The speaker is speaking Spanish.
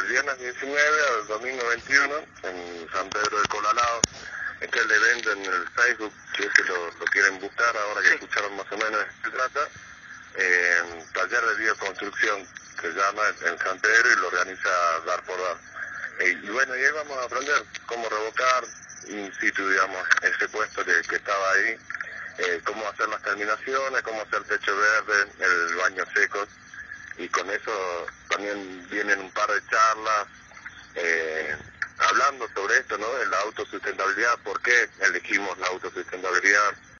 viernes 19 al domingo 21 en San Pedro de Colalao. Este es el evento en el Facebook, si es que lo quieren buscar, ahora que escucharon más o menos de qué se trata. Taller de bioconstrucción, se llama en San Pedro y lo organiza Dar por Dar. Y bueno, y ahí vamos a aprender cómo revocar in situ, digamos, ese puesto que estaba ahí, cómo hacer las terminaciones, cómo hacer techo verde, el baño seco, y con eso también vienen un par de charlas hablando sobre esto, ¿no? De la autosustentabilidad, por qué elegimos la autosustentabilidad,